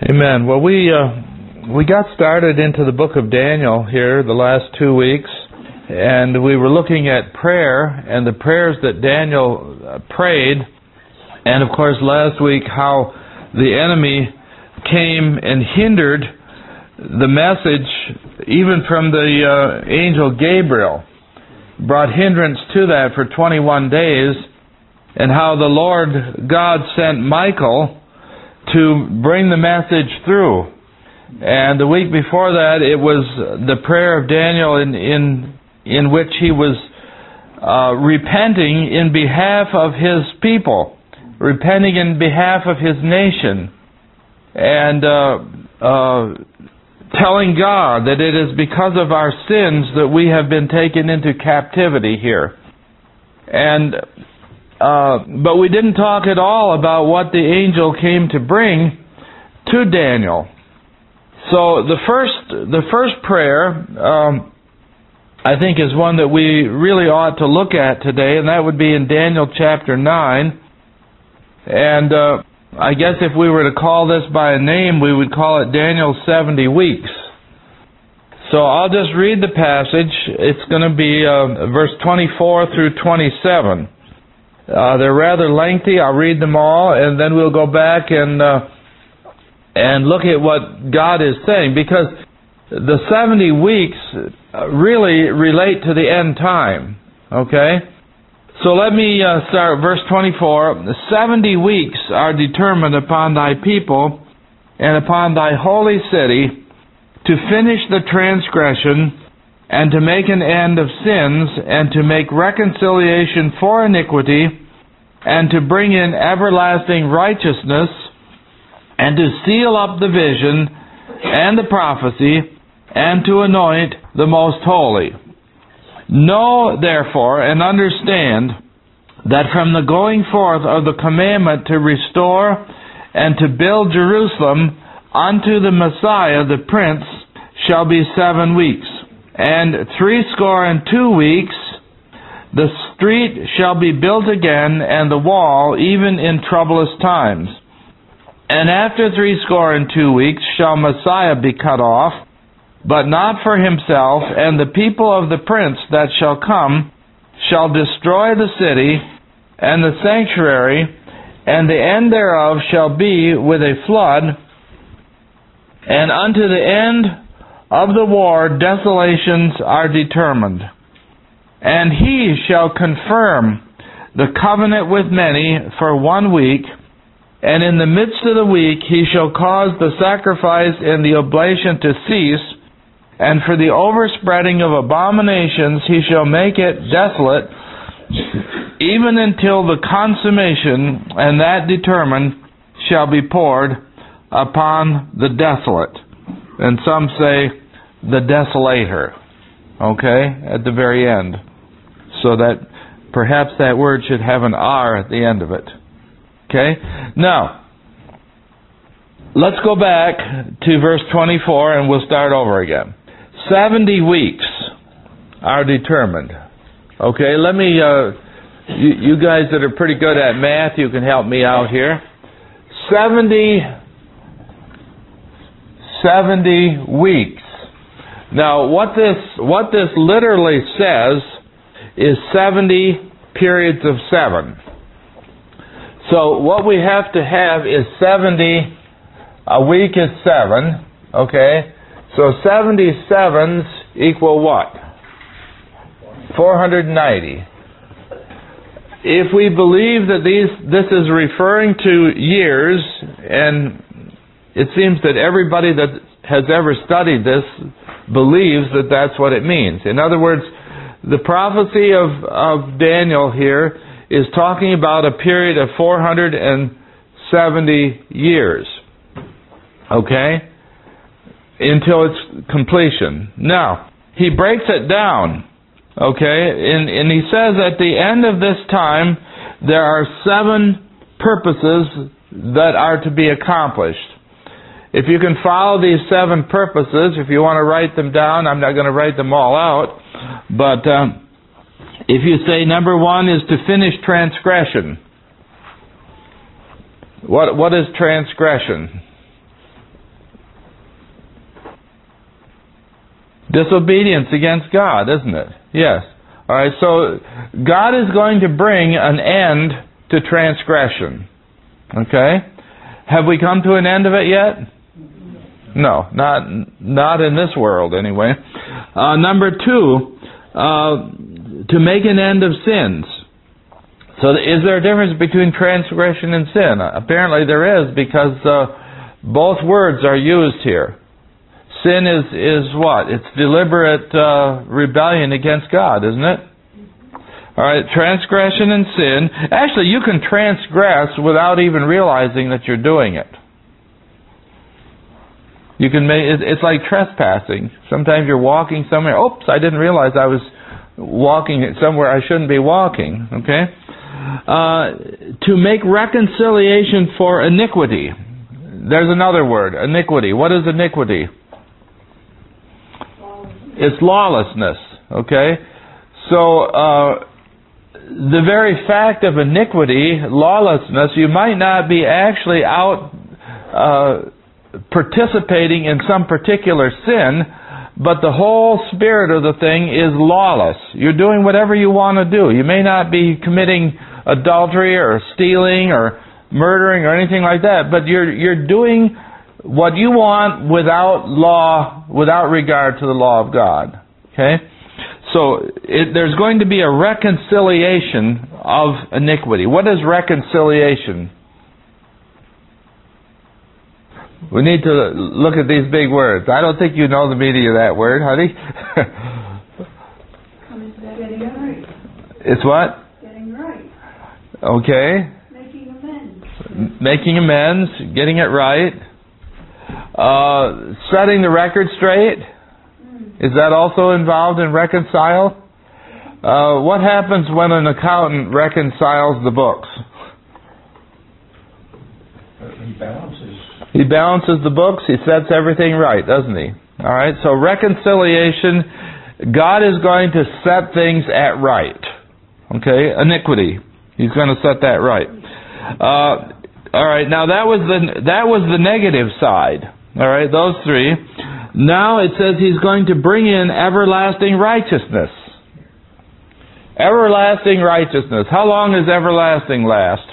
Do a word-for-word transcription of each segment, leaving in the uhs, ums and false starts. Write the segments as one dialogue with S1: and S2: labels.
S1: Amen. Well, we uh, we got started into the book of Daniel here the last two weeks, and we were looking at prayer and the prayers that Daniel uh, prayed, and of course last week how the enemy came and hindered the message even from the uh, angel Gabriel, brought hindrance to that for twenty-one days, and how the Lord God sent Michael to bring the message through. And the week before that, it was the prayer of Daniel in in, in which he was uh, repenting in behalf of his people, repenting in behalf of his nation, and uh, uh, telling God that it is because of our sins that we have been taken into captivity here. And Uh, but we didn't talk at all about what the angel came to bring to Daniel. So the first, the first prayer, um, I think, is one that we really ought to look at today, and that would be in Daniel chapter nine. And uh, I guess if we were to call this by a name, we would call it Daniel's seventy weeks. So I'll just read the passage. It's going to be uh, verse twenty-four through twenty-seven. Uh, they're rather lengthy. I'll read them all, and then we'll go back and uh, and look at what God is saying, because the seventy weeks really relate to the end time. Okay? So let me uh, start verse twenty-four. The seventy weeks are determined upon thy people and upon thy holy city to finish the transgression and to make an end of sins, and to make reconciliation for iniquity, and to bring in everlasting righteousness, and to seal up the vision and the prophecy, and to anoint the most holy. Know therefore and understand that from the going forth of the commandment to restore and to build Jerusalem unto the Messiah the Prince shall be seven weeks. And threescore and two weeks the street shall be built again, and the wall, even in troublous times. And after threescore and two weeks shall Messiah be cut off, but not for himself, and the people of the prince that shall come shall destroy the city and the sanctuary, and the end thereof shall be with a flood, and unto the end of the war desolations are determined. And he shall confirm the covenant with many for one week, and in the midst of the week he shall cause the sacrifice and the oblation to cease, and for the overspreading of abominations he shall make it desolate, even until the consummation, and that determined, shall be poured upon the desolate. And some say the desolator, okay, at the very end. So that perhaps that word should have an R at the end of it. Okay? Now, let's go back to verse twenty-four and we'll start over again. Seventy weeks are determined. Okay, let me, uh, you, you guys that are pretty good at math, you can help me out here. Seventy Seventy weeks. Now, what this what this literally says is seventy periods of seven. So what we have to have is seventy. A week is seven. Okay, so seventy sevens equal what? Four hundred ninety. If we believe that these this is referring to years, and it seems that everybody that has ever studied this believes that that's what it means. In other words, the prophecy of, of Daniel here is talking about a period of four hundred seventy years. Okay? Until its completion. Now, he breaks it down. Okay? And, and he says at the end of this time, there are seven purposes that are to be accomplished. If you can follow these seven purposes, if you want to write them down, I'm not going to write them all out, but um, if you say number one is to finish transgression. What what is transgression? Disobedience against God, isn't it? Yes. All right, so God is going to bring an end to transgression. Okay? Have we come to an end of it yet? No, not not in this world anyway. Uh, number two, uh, to make an end of sins. So is there a difference between transgression and sin? Apparently there is, because uh, both words are used here. Sin is, is what? It's deliberate uh, rebellion against God, isn't it? All right, transgression and sin. Actually, you can transgress without even realizing that you're doing it. You can make it, it's like trespassing. Sometimes you're walking somewhere. Oops, I didn't realize I was walking somewhere I shouldn't be walking. Okay, uh, to make reconciliation for iniquity. There's another word, iniquity. What is iniquity? It's lawlessness. Okay, so uh, the very fact of iniquity, lawlessness, you might not be actually out Uh, participating in some particular sin, but the whole spirit of the thing is lawless. You're doing whatever you want to do. You may not be committing adultery or stealing or murdering or anything like that, but you're you're doing what you want without law, without regard to the law of God. Okay? So it, there's going to be a reconciliation of iniquity. What is reconciliation? We need to look at these big words. I don't think you know the meaning of that word, honey.
S2: Getting right.
S1: It's what?
S2: Getting right.
S1: Okay.
S2: Making amends.
S1: Making amends, getting it right. Uh, setting the record straight. Mm. Is that also involved in reconcile? Uh, what happens when an accountant reconciles the books?
S3: He balances.
S1: He balances the books. He sets everything right, doesn't he? All right. So reconciliation, God is going to set things at right. Okay. Iniquity, He's going to set that right. Uh, all right. Now that was the that was the negative side. All right. Those three. Now it says He's going to bring in everlasting righteousness. Everlasting righteousness. How long does everlasting last?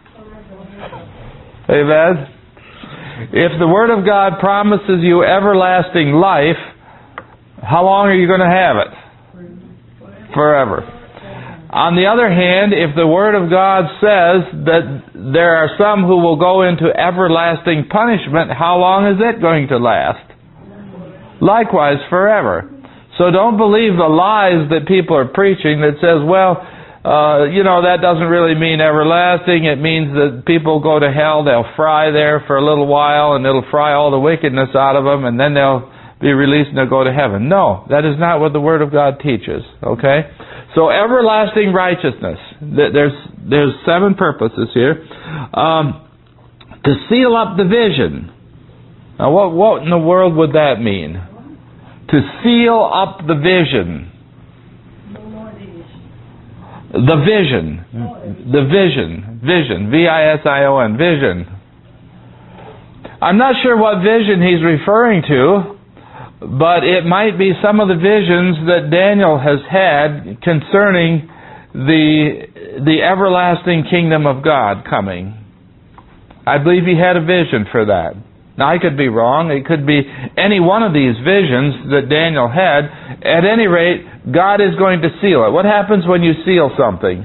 S1: Amen. If the Word of God promises you everlasting life, how long are you going to have it? Forever. On the other hand, if the Word of God says that there are some who will go into everlasting punishment, how long is it going to last? Likewise, forever. So don't believe the lies that people are preaching that says, well, Uh, you know, that doesn't really mean everlasting. It means that people go to hell, they'll fry there for a little while, and it'll fry all the wickedness out of them, and then they'll be released and they'll go to heaven. No, that is not what the Word of God teaches. Okay? So everlasting righteousness. There's there's seven purposes here. Um, to seal up the vision. Now, what what in the world would that mean? To seal up the vision. The vision. The vision. Vision. V I S I O N. Vision. I'm not sure what vision he's referring to, but it might be some of the visions that Daniel has had concerning the the everlasting kingdom of God coming. I believe he had a vision for that. Now, I could be wrong. It could be any one of these visions that Daniel had. At any rate, God is going to seal it. What happens when you seal something?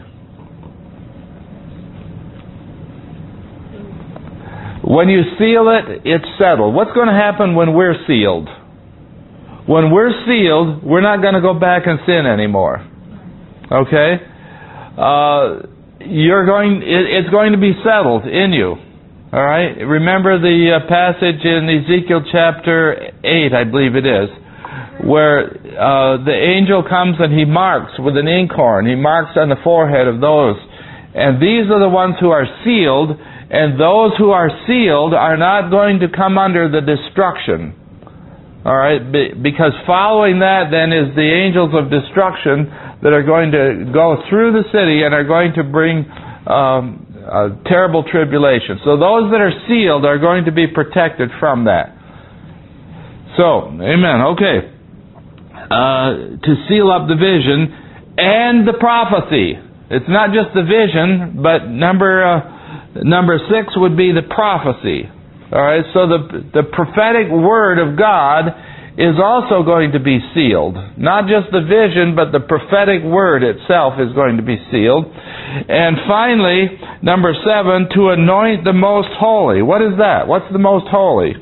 S1: When you seal it, it's settled. What's going to happen when we're sealed? When we're sealed, we're not going to go back and sin anymore. Okay? Uh, you're going. It, it's going to be settled in you. All right. Remember the uh, passage in Ezekiel chapter eight, I believe it is, where uh, the angel comes and he marks with an inkhorn. He marks on the forehead of those. And these are the ones who are sealed, and those who are sealed are not going to come under the destruction. All right? Be- because following that then is the angels of destruction that are going to go through the city and are going to bring um, a terrible tribulation. So those that are sealed are going to be protected from that. So, amen. Okay. uh, to seal up the vision and the prophecy. It's not just the vision, but number uh, number six would be the prophecy. All right, so the the prophetic word of God is also going to be sealed. Not just the vision, but the prophetic word itself is going to be sealed. And finally, number seven, to anoint the most holy. What is that? What's the most holy?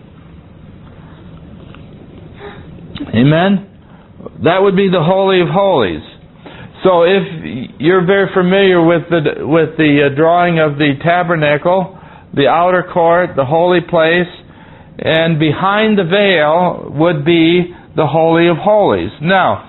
S1: Amen? That would be the Holy of Holies. So if you're very familiar with the with the drawing of the tabernacle, the outer court, the holy place, and behind the veil would be the Holy of Holies. Now,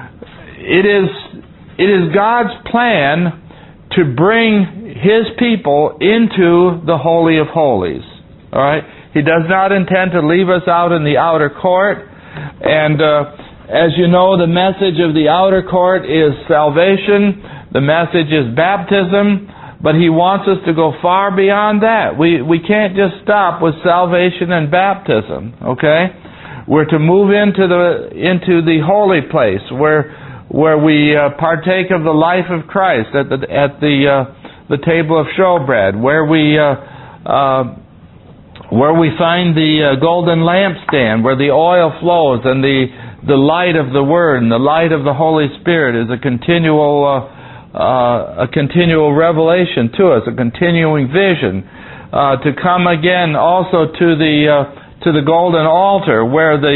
S1: it is it is God's plan to bring His people into the Holy of Holies. All right? He does not intend to leave us out in the outer court. And uh, as you know, the message of the outer court is salvation. The message is baptism. But He wants us to go far beyond that. We we can't just stop with salvation and baptism, okay? We're to move into the into the holy place where where we uh, partake of the life of Christ at the at the uh, the table of showbread, where we uh, uh, where we find the uh, golden lampstand, where the oil flows and the the light of the Word and the light of the Holy Spirit is a continual uh, Uh, a continual revelation to us, a continuing vision, uh, to come again also to the uh, to the golden altar where the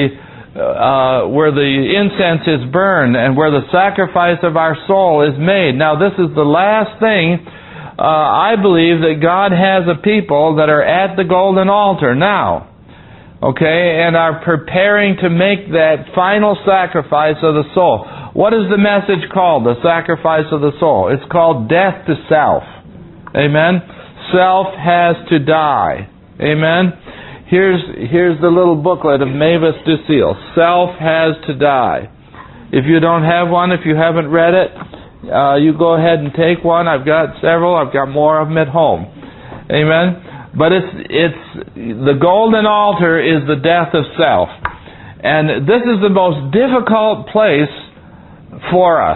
S1: uh, where the incense is burned and where the sacrifice of our soul is made. Now, this is the last thing. Uh, I believe that God has a people that are at the golden altar now, okay, and are preparing to make that final sacrifice of the soul. What is the message called? The sacrifice of the soul. It's called death to self. Amen? Self has to die. Amen? Here's here's the little booklet of Mavis Ducille. Self has to die. If you don't have one, if you haven't read it, uh, you go ahead and take one. I've got several. I've got more of them at home. Amen? But it's it's the golden altar is the death of self. And this is the most difficult place for us.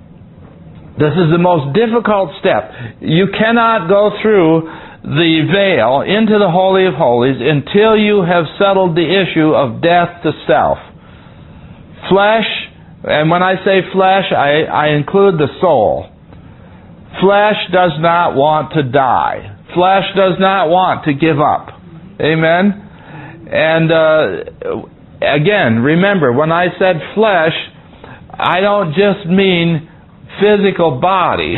S1: This is the most difficult step. You cannot go through the veil into the Holy of Holies until you have settled the issue of death to self. Flesh, and when I say flesh, I, I include the soul. Flesh does not want to die. Flesh does not want to give up. Amen? And uh, again, remember, when I said flesh, I don't just mean physical body.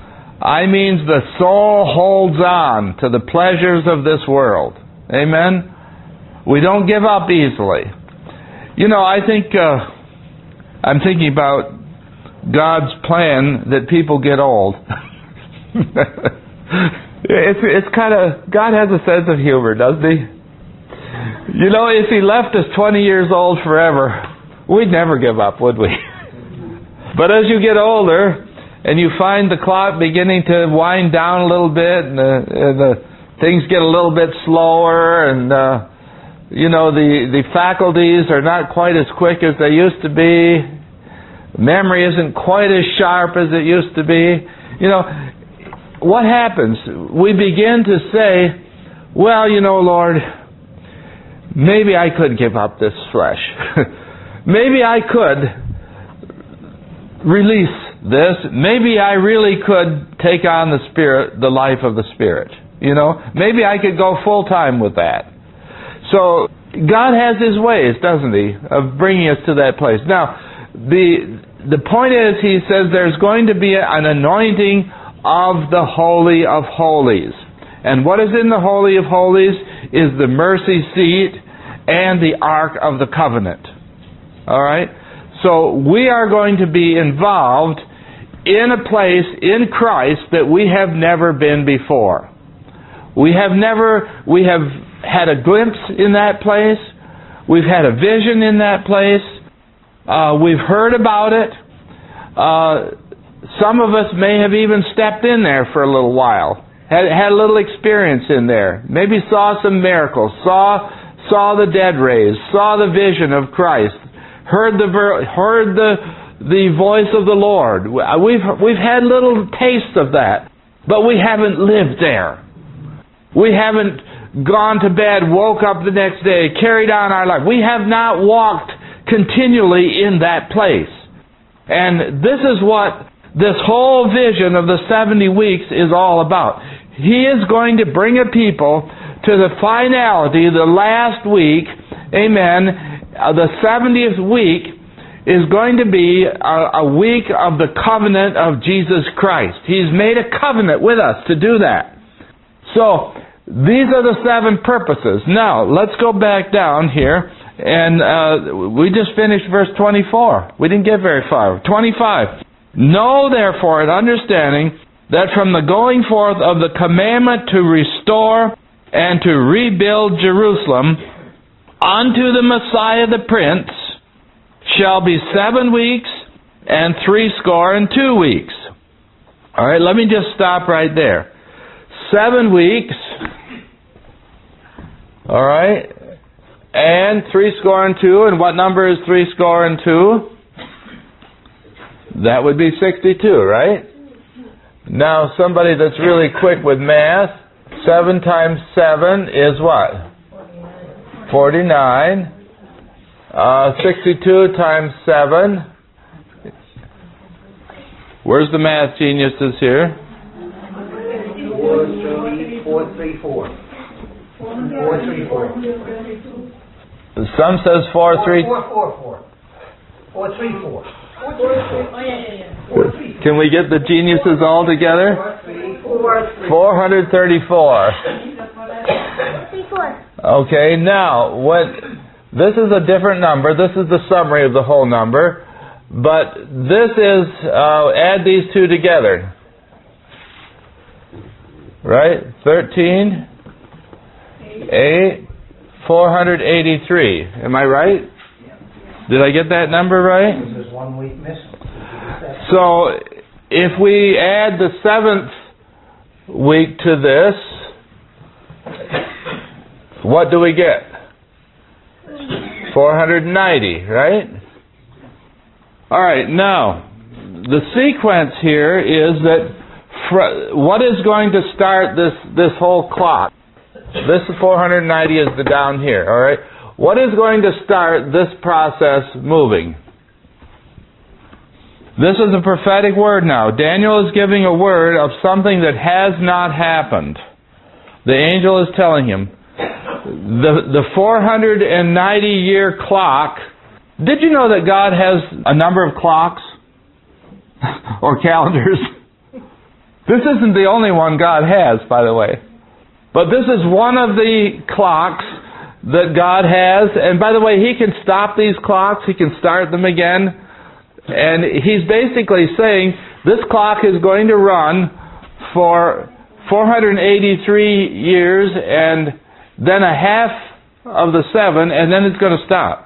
S1: I mean the soul holds on to the pleasures of this world. Amen? We don't give up easily. You know, I think, uh, I'm thinking about God's plan that people get old. it's it's kind of, God has a sense of humor, doesn't He? You know, if He left us twenty years old forever, we'd never give up, would we? But as you get older, and you find the clock beginning to wind down a little bit, and, uh, and the things get a little bit slower, and uh, you know the the faculties are not quite as quick as they used to be. Memory isn't quite as sharp as it used to be. You know, what happens? We begin to say, "Well, you know, Lord, maybe I could give up this flesh. Maybe I could release this. Maybe I really could take on the Spirit, the life of the Spirit. You know, maybe I could go full time with that." So God has His ways, doesn't He, of bringing us to that place. Now, the the point is, He says there's going to be an anointing of the Holy of Holies. And what is in the Holy of Holies is the mercy seat and the Ark of the Covenant. All right? So we are going to be involved in a place in Christ that we have never been before. We have never, we have had a glimpse in that place. We've had a vision in that place. Uh, we've heard about it. Uh, some of us may have even stepped in there for a little while. Had, had a little experience in there. Maybe saw some miracles. Saw, saw the dead raised. Saw the vision of Christ heard the ver- heard the the voice of the Lord. We've we've had little tastes of that, but we haven't lived there. We haven't gone to bed, woke up the next day, carried on our life. We have not walked continually in that place. And this is what this whole vision of the seventy weeks is all about. He is going to bring a people to the finality, the last week, amen, uh, the seventieth week is going to be a, a week of the covenant of Jesus Christ. He's made a covenant with us to do that. So, these are the seven purposes. Now, let's go back down here, and uh, we just finished verse twenty-four. We didn't get very far. twenty-five. Know, therefore, and understanding that from the going forth of the commandment to restore and to rebuild Jerusalem unto the Messiah the Prince shall be seven weeks and threescore and two weeks. All right, let me just stop right there. Seven weeks, all right, and threescore and two. And what number is threescore and two? That would be sixty-two, right? Now, somebody that's really quick with math, seven times seven is what? forty-nine. Uh, sixty-two times seven. Where's the math geniuses here?
S3: Four, three, four. Four, three, four.
S1: Some says four, three.
S3: Four, four, four. Four, three, four.
S1: Can we get the geniuses all together? four hundred thirty-four. Okay, now, what, this is a different number. This is the summary of the whole number. But this is, uh, add these two together. Right? thirteen, eight, four hundred eighty-three. Am I right? Did I get that number right?
S3: There's one week missing.
S1: So, if we add the seventh week to this, what do we get? four hundred ninety, right? Alright, now, the sequence here is that fr- what is going to start this, this whole clock? This four hundred ninety is the down here, alright? What is going to start this process moving? This is a prophetic word now. Daniel is giving a word of something that has not happened. The angel is telling him, the, the four hundred ninety year clock, did you know that God has a number of clocks? Or calendars? This isn't the only one God has, by the way. But this is one of the clocks that God has. And by the way, He can stop these clocks. He can start them again. And He's basically saying this clock is going to run for four hundred eighty-three years and then a half of the seven, and then it's going to stop.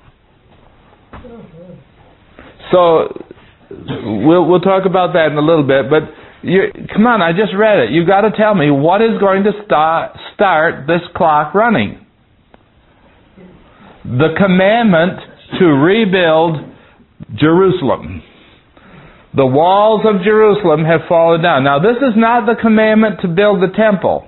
S1: So we'll we'll talk about that in a little bit. But you, come on, I just read it. You've got to tell me what is going to start start this clock running. The commandment to rebuild Jerusalem. The walls of Jerusalem have fallen down. Now, this is not the commandment to build the temple.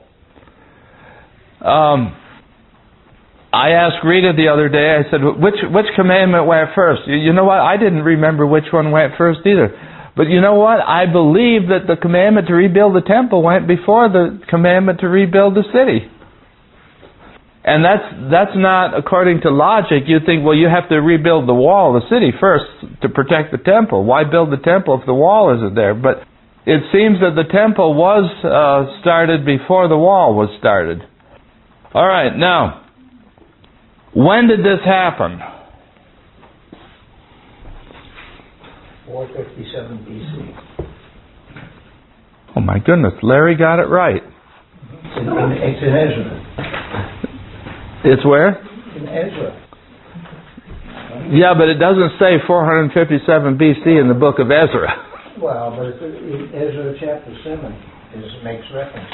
S1: Um, I asked Rita the other day, I said, which which commandment went first? You know what? I didn't remember which one went first either. But you know what? I believe that the commandment to rebuild the temple went before the commandment to rebuild the city. And that's that's not according to logic. You think, well, you have to rebuild the wall of the city first to protect the temple. Why build the temple if the wall isn't there? But it seems that the temple was uh, started before the wall was started. All right, now, when did this happen?
S3: four fifty-seven B C.
S1: Oh my goodness, Larry got it right.
S3: It's in, in, it's in Ezra.
S1: It's where?
S3: In Ezra.
S1: Yeah, but it doesn't say four fifty-seven B C in the book of Ezra.
S3: Well, but it's in Ezra chapter seven is, makes reference.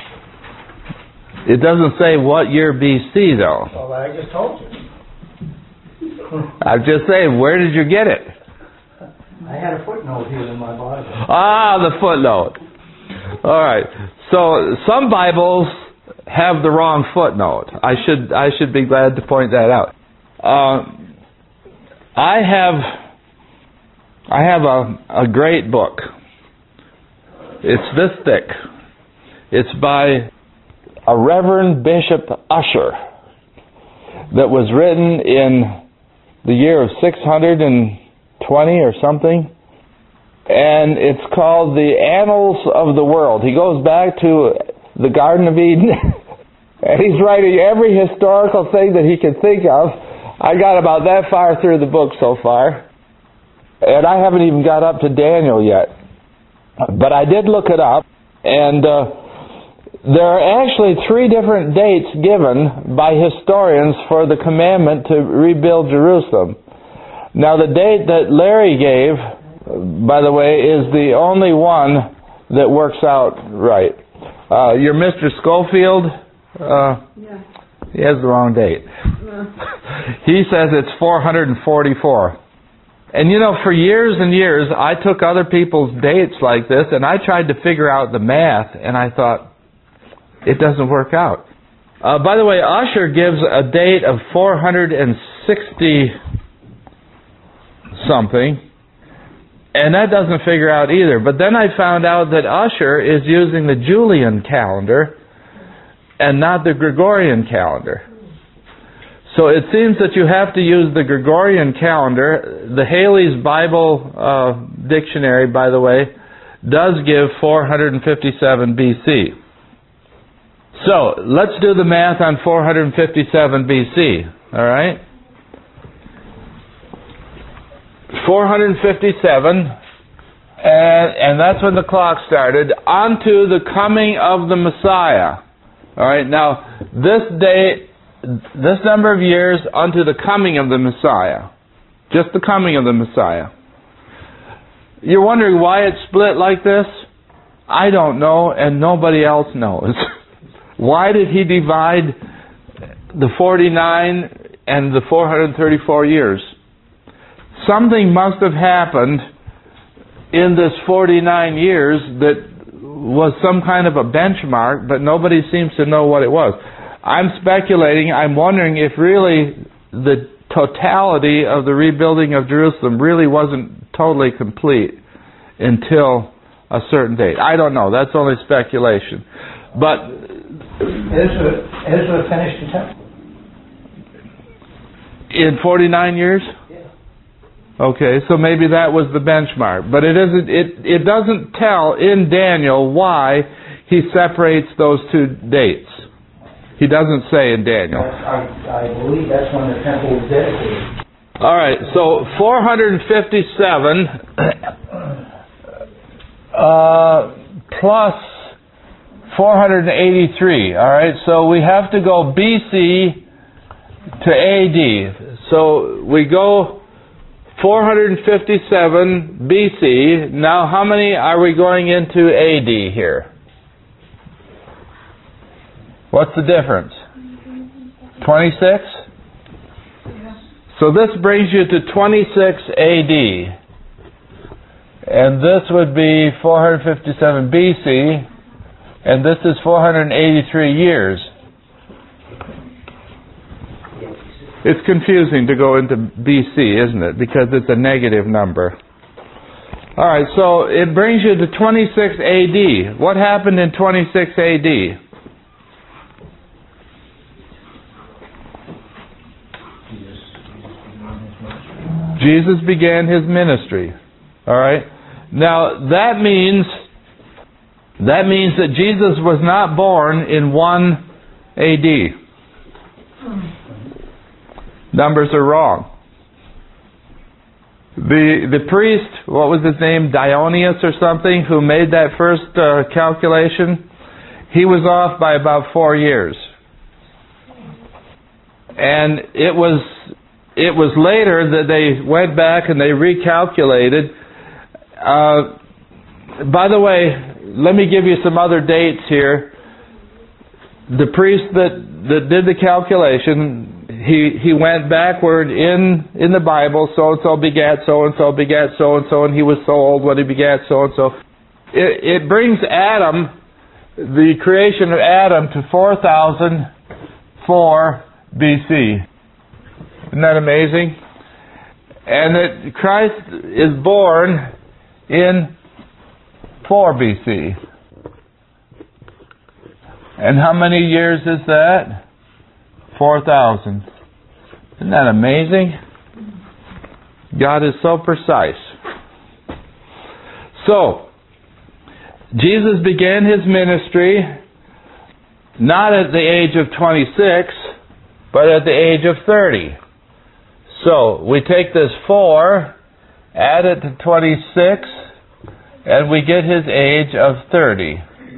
S1: It doesn't say what year B C though.
S3: Well, I just told you.
S1: I'm just saying, where did you get it?
S3: I had a footnote here in my Bible.
S1: Ah, the footnote. All right. So some Bibles have the wrong footnote. I should I should be glad to point that out. Uh, I have I have a, a great book. It's this thick. It's by a Reverend Bishop Ussher that was written in the year of six hundred twenty or something. And it's called The Annals of the World. He goes back to the Garden of Eden. And he's writing every historical thing that he can think of. I got about that far through the book so far. And I haven't even got up to Daniel yet. But I did look it up. And uh, there are actually three different dates given by historians for the commandment to rebuild Jerusalem. Now the date that Larry gave, by the way, is the only one that works out right. Uh, your Mister Schofield, uh,
S2: Yeah.
S1: he has the wrong date.
S2: Uh,
S1: He says it's four hundred forty-four. And you know, for years and years, I took other people's dates like this, and I tried to figure out the math, and I thought, it doesn't work out. Uh, by the way, Ussher gives a date of four hundred sixty something, and that doesn't figure out either. But then I found out that Ussher is using the Julian calendar and not the Gregorian calendar. So it seems that you have to use the Gregorian calendar. The Haley's Bible uh, Dictionary, by the way, does give four hundred fifty-seven B C. So let's do the math on four hundred fifty-seven B C. All right? four hundred fifty-seven, and, and that's when the clock started, onto the coming of the Messiah. All right, now this day, this number of years unto the coming of the Messiah. Just the coming of the Messiah. You're wondering why it's split like this? I don't know, and nobody else knows. Why did he divide the forty-nine and the four hundred thirty-four years? Something must have happened in this forty-nine years that was some kind of a benchmark, but nobody seems to know what it was. I'm speculating, I'm wondering if really the totality of the rebuilding of Jerusalem really wasn't totally complete until a certain date. I don't know, that's only speculation. But
S3: Ezra, Ezra finished the temple.
S1: In forty-nine years? Okay, so maybe that was the benchmark. But it isn't. It it doesn't tell in Daniel why he separates those two dates. He doesn't say in Daniel.
S3: I, I believe that's when the temple was dedicated.
S1: All right, so four hundred fifty-seven uh, plus four hundred eighty-three. All right, so we have to go B C to A D. So we go four hundred fifty-seven B C. Now, how many are we going into A D here? What's the difference? twenty-six? So this brings you to twenty-six A D. And this would be four hundred fifty-seven B C. And this is four hundred eighty-three years. It's confusing to go into B C, isn't it? Because it's a negative number. All right, so it brings you to twenty-six A D. What happened in twenty-six A D? Jesus began his ministry. All right. Now that means that means that Jesus was not born in one A D. Numbers are wrong. The the priest, what was his name, Dionysius or something, who made that first uh, calculation, he was off by about four years. And it was it was later that they went back and they recalculated. Uh, by the way, let me give you some other dates here. The priest that, that did the calculation, he he went backward in in the Bible. So and so begat so and so begat so and so, and he was so old when he begat so and so. It, it brings Adam, the creation of Adam, to four thousand four B C. Isn't that amazing? And that Christ is born in four B C. And how many years is that? four thousand. Isn't that amazing? God is so precise. So, Jesus began His ministry not at the age of twenty-six, but at the age of thirty. So, we take this four, add it to twenty-six, and we get His age of thirty.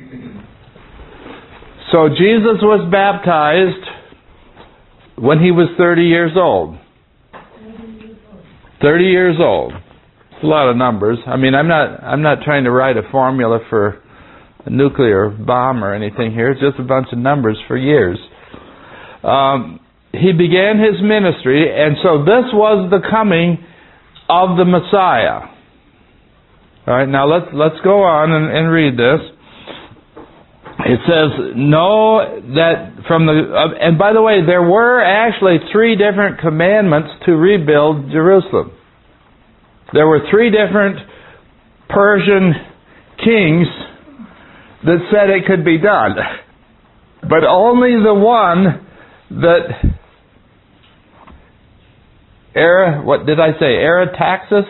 S1: So, Jesus was baptized when He was thirty years old. thirty years old. It's a lot of numbers. I mean, I'm not I'm not trying to write a formula for a nuclear bomb or anything here. It's just a bunch of numbers for years. Um, he began His ministry, and so this was the coming of the Messiah. All right, now let's let's go on and, and read this. It says, know that from the... Uh, and by the way, there were actually three different commandments to rebuild Jerusalem. There were three different Persian kings that said it could be done. But only the one that... Ara, what did I say? Artaxerxes?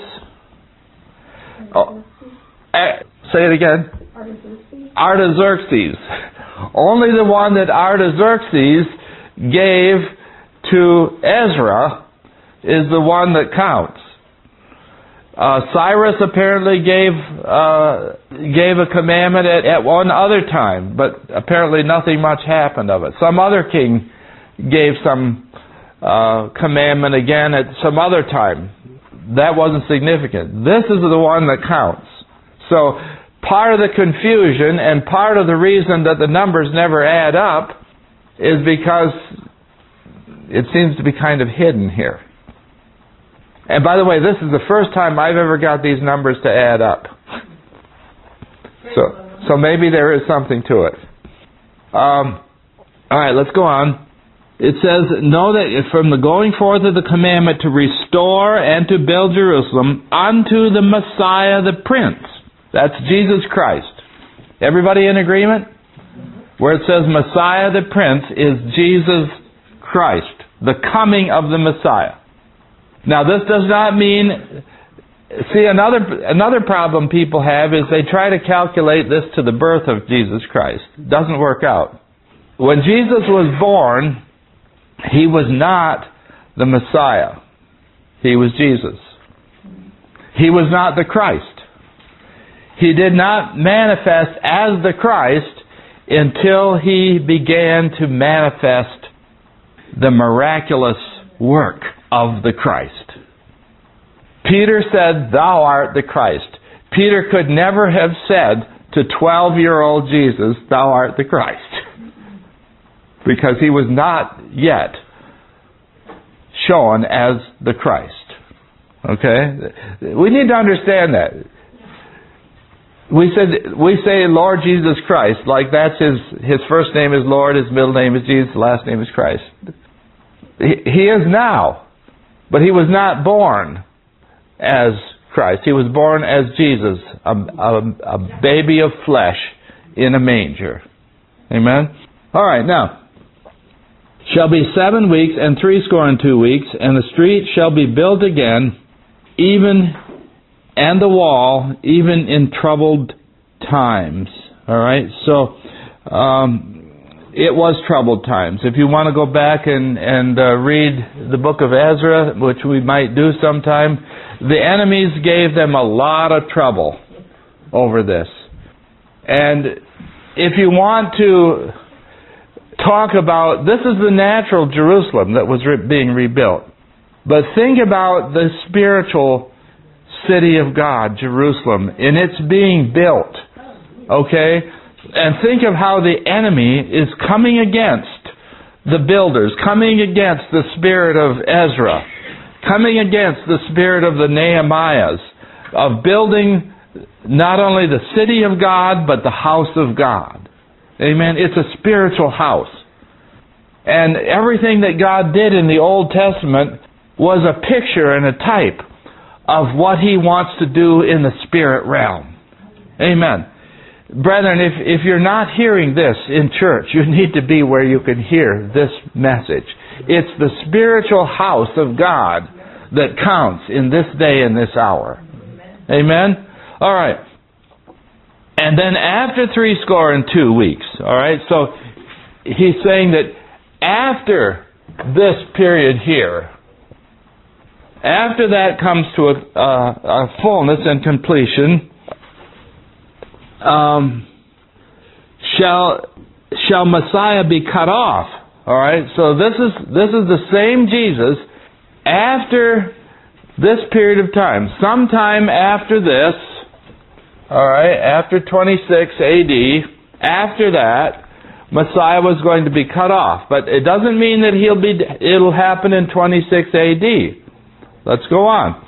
S1: Oh, uh, say it again. Artaxerxes. Only the one that Artaxerxes gave to Ezra is the one that counts. Uh, Cyrus apparently gave uh, gave a commandment at, at one other time, but apparently nothing much happened of it. Some other king gave some uh, commandment again at some other time. That wasn't significant. This is the one that counts. So, part of the confusion and part of the reason that the numbers never add up is because it seems to be kind of hidden here. And by the way, this is the first time I've ever got these numbers to add up. So, so maybe there is something to it. Um, all right, let's go on. It says, know that from the going forth of the commandment to restore and to build Jerusalem unto the Messiah the Prince. That's Jesus Christ. Everybody in agreement? Where it says Messiah the Prince is Jesus Christ, the coming of the Messiah. Now this does not mean... See, another another problem people have is they try to calculate this to the birth of Jesus Christ. It doesn't work out. When Jesus was born, He was not the Messiah. He was Jesus. He was not the Christ. He did not manifest as the Christ until He began to manifest the miraculous work of the Christ. Peter said, thou art the Christ. Peter could never have said to twelve-year-old Jesus, thou art the Christ. Because he was not yet shown as the Christ. Okay? We need to understand that. We said we say Lord Jesus Christ, like that's his his first name is Lord, his middle name is Jesus, last name is Christ. He, he is now, but He was not born as Christ. He was born as Jesus, a, a, a baby of flesh in a manger. Amen? All right, now. Shall be seven weeks and threescore and two weeks, and the street shall be built again, even and the wall, even in troubled times. All right, so um, it was troubled times. If you want to go back and and uh, read the book of Ezra, which we might do sometime, the enemies gave them a lot of trouble over this. And if you want to talk about, this is the natural Jerusalem that was re- being rebuilt. But think about the spiritual city of God, Jerusalem, and it's being built. Okay? And think of how the enemy is coming against the builders, coming against the spirit of Ezra, coming against the spirit of the Nehemiahs, of building not only the city of God, but the house of God. Amen. It's a spiritual house. And everything that God did in the Old Testament was a picture and a type of what He wants to do in the spirit realm. Amen. Brethren, if, if you're not hearing this in church, you need to be where you can hear this message. It's the spiritual house of God that counts in this day and this hour. Amen? All right. And then after three score and two weeks, all right, so he's saying that after this period here, after that comes to a, uh, a fullness and completion, um, shall shall Messiah be cut off? All right. So this is this is the same Jesus after this period of time. Sometime after this, all right, after twenty-six A D, after that, Messiah was going to be cut off. But it doesn't mean that he'll be. It'll happen in twenty-six A D. Let's go on.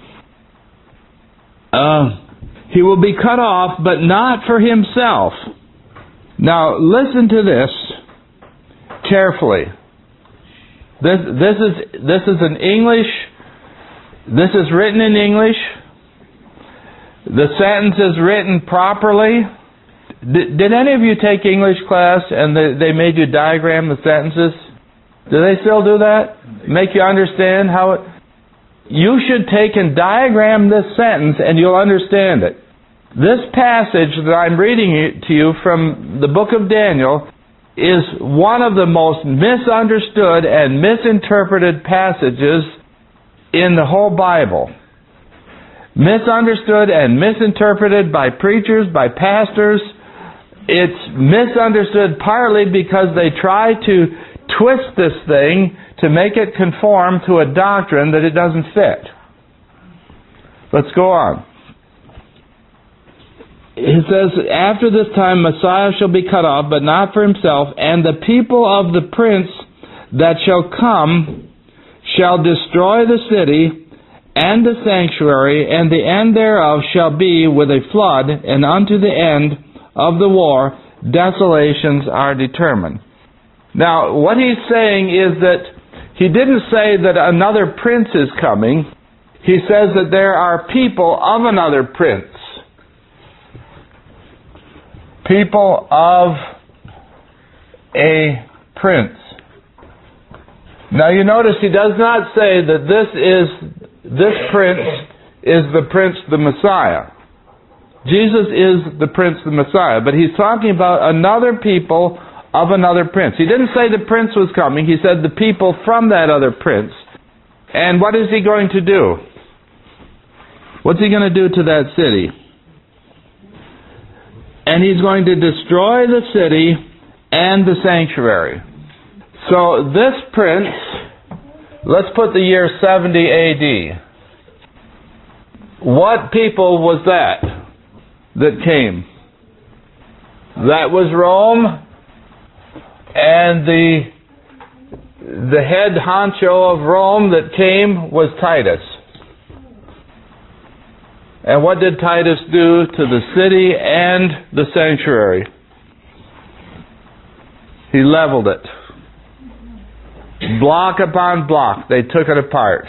S1: Uh, he will be cut off, but not for himself. Now, listen to this carefully. This this is this is an English. This is written in English. The sentence is written properly. Did, did any of you take English class and they, they made you diagram the sentences? Do they still do that? Make you understand how it... You should take and diagram this sentence and you'll understand it. This passage that I'm reading to you from the book of Daniel is one of the most misunderstood and misinterpreted passages in the whole Bible. Misunderstood and misinterpreted by preachers, by pastors. It's misunderstood partly because they try to twist this thing to make it conform to a doctrine that it doesn't fit. Let's go on. It says, after this time Messiah shall be cut off, but not for himself, and the people of the prince that shall come shall destroy the city and the sanctuary, and the end thereof shall be with a flood, and unto the end of the war desolations are determined. Now, what he's saying is that he didn't say that another prince is coming. He says that there are people of another prince. People of a prince. Now you notice he does not say that this is this prince is the prince, the Messiah. Jesus is the prince, the Messiah, but he's talking about another people of another prince. He didn't say the prince was coming. He said the people from that other prince. And what is he going to do? What's he going to do to that city? And he's going to destroy the city and the sanctuary. So this prince, let's put the year seventy A D. What people was that that came? That was Rome, and the the head honcho of Rome that came was Titus. And what did Titus do to the city and the sanctuary? He leveled it. Block upon block, they took it apart.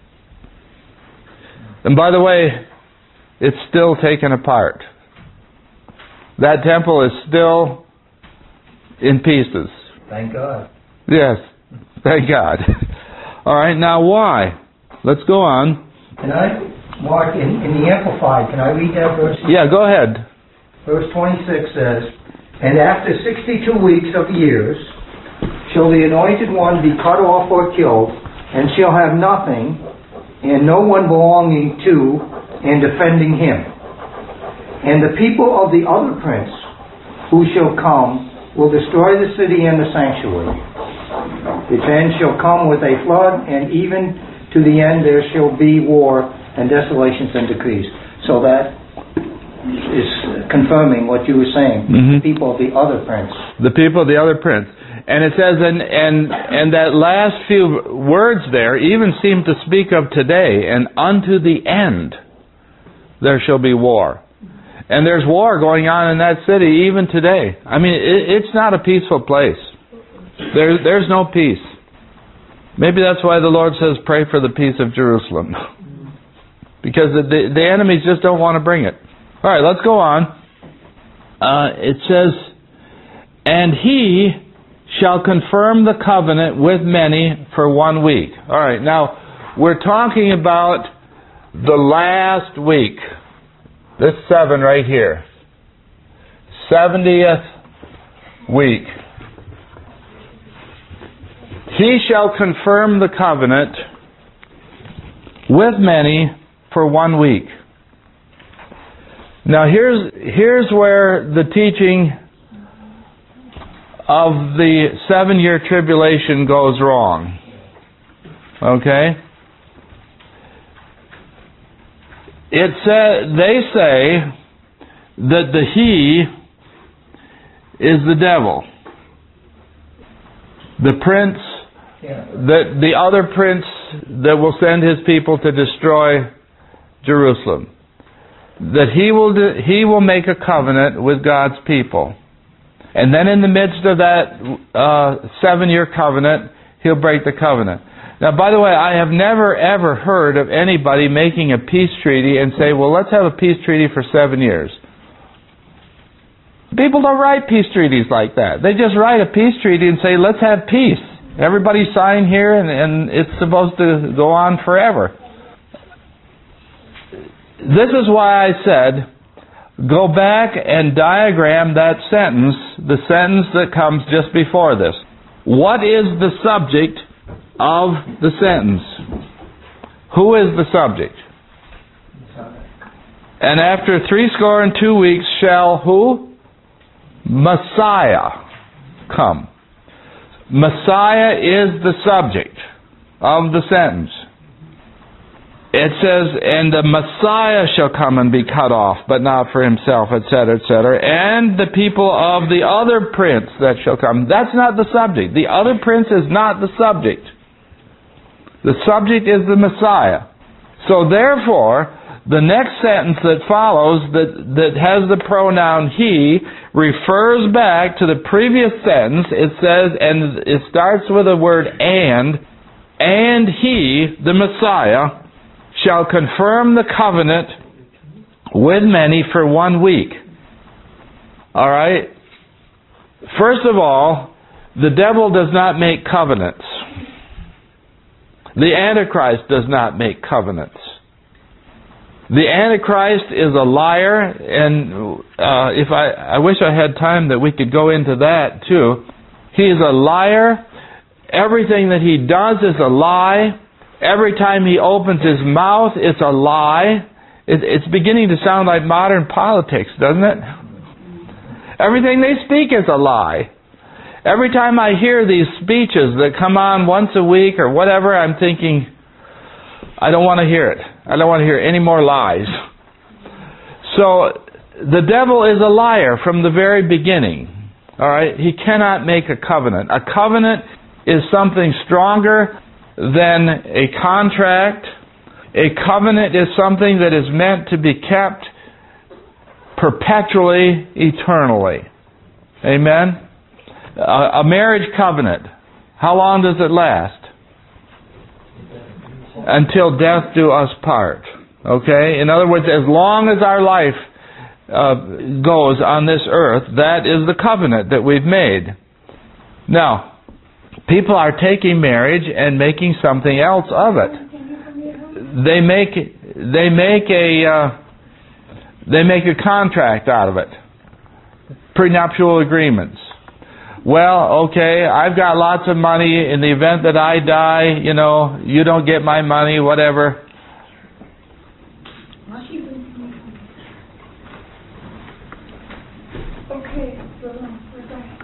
S1: And by the way, it's still taken apart. That temple is still in pieces.
S3: Thank God.
S1: Yes, thank God. All right, now why? Let's go on.
S3: Can I, Mark, in, in the Amplified, can I read that verse?
S1: Yeah, go ahead.
S3: Verse twenty-six says, and after sixty-two weeks of years shall the anointed one be cut off or killed, and shall have nothing, and no one belonging to and defending him. And the people of the other prince who shall come will destroy the city and the sanctuary. Its end shall come with a flood, and even to the end there shall be war and desolations and decrees. So that is confirming what you were saying.
S1: Mm-hmm.
S3: The people of the other prince.
S1: The people of the other prince. And it says, and, and, and that last few words there even seem to speak of today, and unto the end there shall be war. And there's war going on in that city even today. I mean, it, it's not a peaceful place. There, there's no peace. Maybe that's why the Lord says, pray for the peace of Jerusalem. Because the, the, the enemies just don't want to bring it. All right, let's go on. Uh, it says, and he shall confirm the covenant with many for one week. All right, now we're talking about the last week. This seven right here. seventieth week. He shall confirm the covenant with many for one week. Now here's here's where the teaching of the seven-year tribulation goes wrong. Okay? It sa- they say that the he is the devil. The prince,
S3: Yeah.
S1: the, the other prince that will send his people to destroy Jerusalem. That he will do, he will make a covenant with God's people. And then in the midst of that uh, seven-year covenant, he'll break the covenant. Now, by the way, I have never ever heard of anybody making a peace treaty and say, well, let's have a peace treaty for seven years. People don't write peace treaties like that. They just write a peace treaty and say, let's have peace. Everybody sign here and, and it's supposed to go on forever. This is why I said, go back and diagram that sentence, the sentence that comes just before this. What is the subject of the sentence? Who is the subject? And after three score and two weeks shall who? Messiah come. Messiah is the subject of the sentence. It says, and the Messiah shall come and be cut off, but not for himself, et cetera, et cetera. And the people of the other prince that shall come. That's not the subject. The other prince is not the subject. The subject is the Messiah. So therefore, the next sentence that follows, that, that has the pronoun he, refers back to the previous sentence. It says, and it starts with the word and, and he, the Messiah, shall confirm the covenant with many for one week. All right? First of all, the devil does not make covenants. The Antichrist does not make covenants. The Antichrist is a liar, and uh, if I, I wish I had time that we could go into that too. He is a liar. Everything that he does is a lie. Every time he opens his mouth, it's a lie. It, it's beginning to sound like modern politics, doesn't it? Everything they speak is a lie. Every time I hear these speeches that come on once a week or whatever, I'm thinking, I don't want to hear it. I don't want to hear any more lies. So, the devil is a liar from the very beginning. All right? He cannot make a covenant. A covenant is something stronger than a contract. A covenant is something that is meant to be kept perpetually, eternally. Amen? A, a marriage covenant, how long does it last? Until death do us part. Okay? In other words, as long as our life uh, goes on this earth, that is the covenant that we've made. Now, people are taking marriage and making something else of it. They make they make a uh, they make a contract out of it. Prenuptial agreements. Well, okay, I've got lots of money. In the event that I die, you know, you don't get my money, whatever.
S2: Okay, so we're back.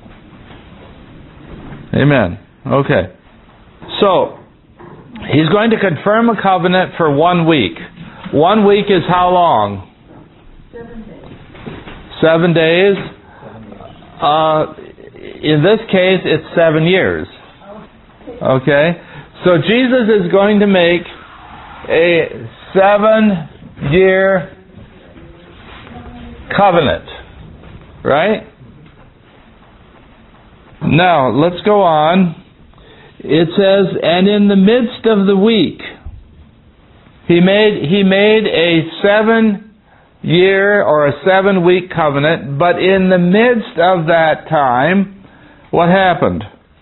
S1: Amen. Okay. So, he's going to confirm a covenant for one week. One week is how long?
S2: Seven days.
S1: Seven days. Uh, in this case, it's seven years. Okay? So Jesus is going to make a seven-year covenant. Right? Now, let's go on. It says, and in the midst of the week, he made, he made a seven-year or a seven-week covenant, but in the midst of that time, what happened?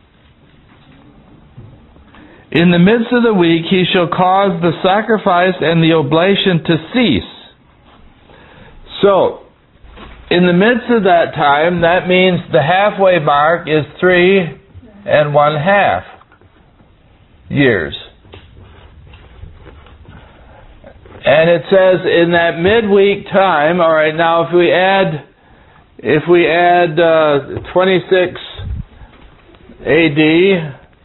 S1: In the midst of the week, he shall cause the sacrifice and the oblation to cease. So, in the midst of that time, that means the halfway mark is three and one half years. And it says in that midweek time, all right, now if we add, if we add uh, twenty-six A D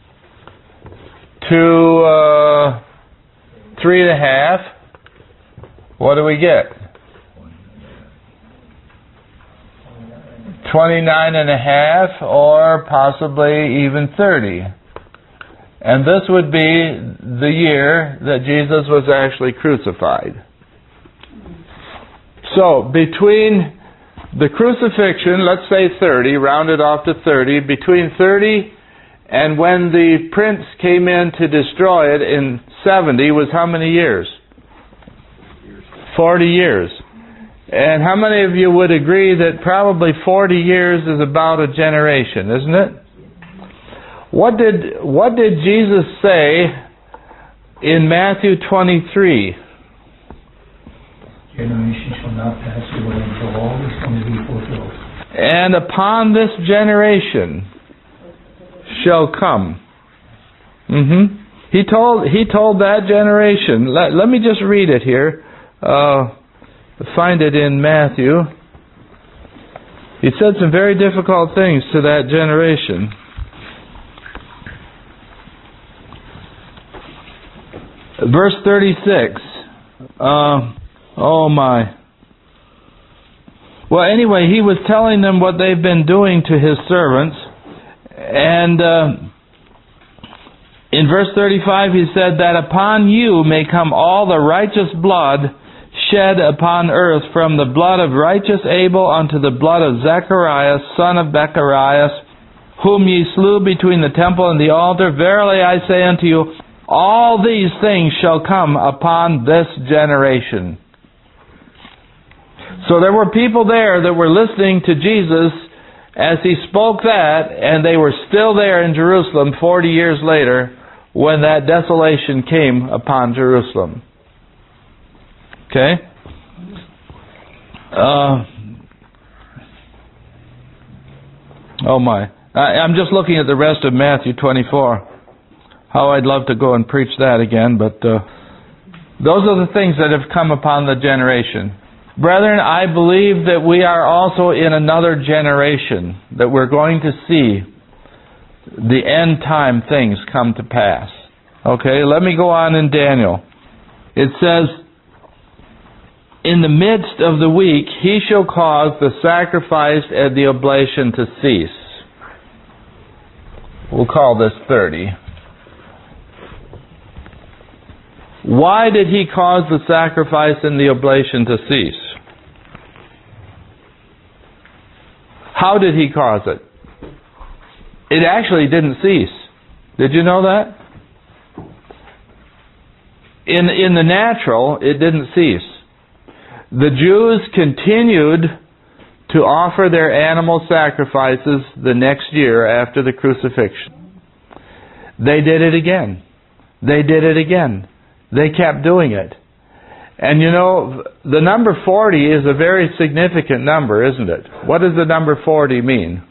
S1: to uh, three and a half, what do we get? twenty-nine and a half, or possibly even thirty. And this would be the year that Jesus was actually crucified. So, between the crucifixion, let's say thirty, rounded off to thirty, between thirty and when the prince came in to destroy it in seventy was how many years? forty years. And how many of you would agree that probably forty years is about a generation, isn't it? What did what did Jesus say in Matthew twenty-three?
S3: Generation shall not pass away until all is going to be fulfilled.
S1: And upon this generation shall come. Mm-hmm. He told he told that generation. Let, let me just read it here. Uh, Find it in Matthew. He said some very difficult things to that generation. Verse thirty-six. Uh, oh my. Well, anyway, he was telling them what they've been doing to his servants. And uh, in verse thirty-five he said that upon you may come all the righteous blood shed upon earth, from the blood of righteous Abel unto the blood of Zacharias, son of Becharias, whom ye slew between the temple and the altar. Verily I say unto you, all these things shall come upon this generation. So there were people there that were listening to Jesus as he spoke that, and they were still there in Jerusalem forty years later when that desolation came upon Jerusalem. Okay? Uh, oh my. I, I'm just looking at the rest of Matthew twenty-four. How I'd love to go and preach that again, but uh, those are the things that have come upon the generation. Brethren, I believe that we are also in another generation, that we're going to see the end time things come to pass. Okay, let me go on in Daniel. It says, in the midst of the week, he shall cause the sacrifice and the oblation to cease. We'll call this thirty. Why did he cause the sacrifice and the oblation to cease? How did he cause it? It actually didn't cease. Did you know that? In, in the natural, it didn't cease. The Jews continued to offer their animal sacrifices the next year after the crucifixion. They did it again. They did it again. They kept doing it. And you know, the number forty is a very significant number, isn't it? What does the number forty mean?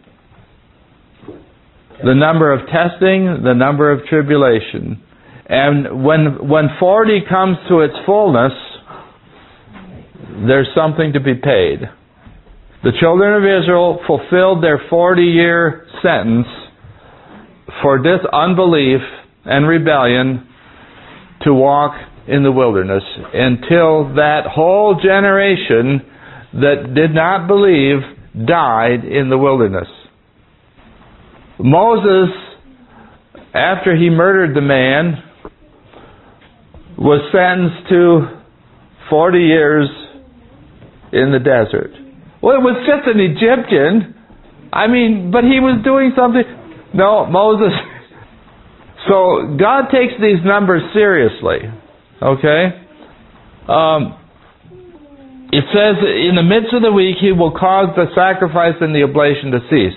S1: The number of testing, the number of tribulation. And when when forty comes to its fullness, there's something to be paid. The children of Israel fulfilled their forty-year sentence for this unbelief and rebellion to walk in the wilderness until that whole generation that did not believe died in the wilderness. Moses, after he murdered the man, was sentenced to forty years in the desert. Well, it was just an Egyptian. I mean, but he was doing something. No, Moses. So God takes these numbers seriously. Okay? Um, it says, in the midst of the week, He will cause the sacrifice and the oblation to cease.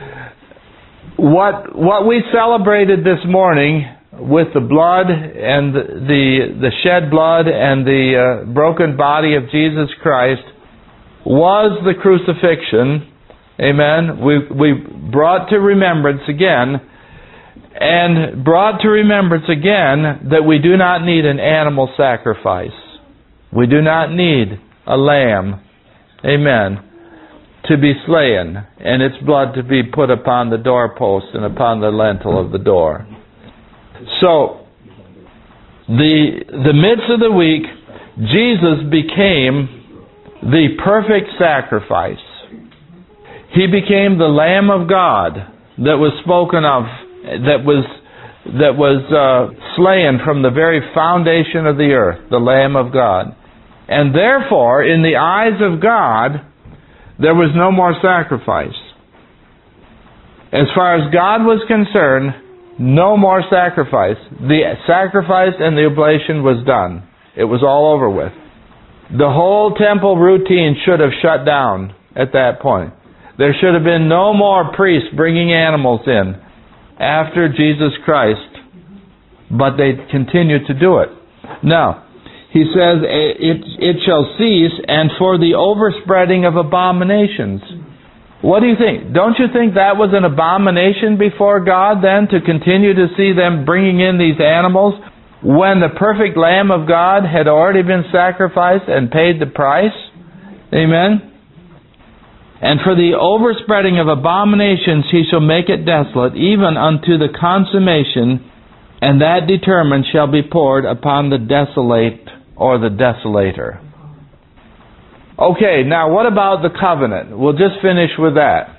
S1: What what we celebrated this morning with the blood and the the shed blood and the uh, broken body of Jesus Christ was the crucifixion. Amen. We we brought to remembrance again, and brought to remembrance again that we do not need an animal sacrifice. We do not need a lamb. Amen. To be slain, and its blood to be put upon the doorpost and upon the lintel of the door. So, the the midst of the week, Jesus became the perfect sacrifice. He became the Lamb of God that was spoken of, that was that was uh, slain from the very foundation of the earth, the Lamb of God. And therefore, in the eyes of God, there was no more sacrifice. As far as God was concerned, no more sacrifice. The sacrifice and the oblation was done. It was all over with. The whole temple routine should have shut down at that point. There should have been no more priests bringing animals in after Jesus Christ, but they continued to do it. Now, He says, it, it shall cease, and for the overspreading of abominations. What do you think? Don't you think that was an abomination before God then, to continue to see them bringing in these animals when the perfect Lamb of God had already been sacrificed and paid the price? Amen? And for the overspreading of abominations He shall make it desolate, even unto the consummation, and that determined shall be poured upon the desolate or the desolator. Okay, now what about the covenant? We'll just finish with that.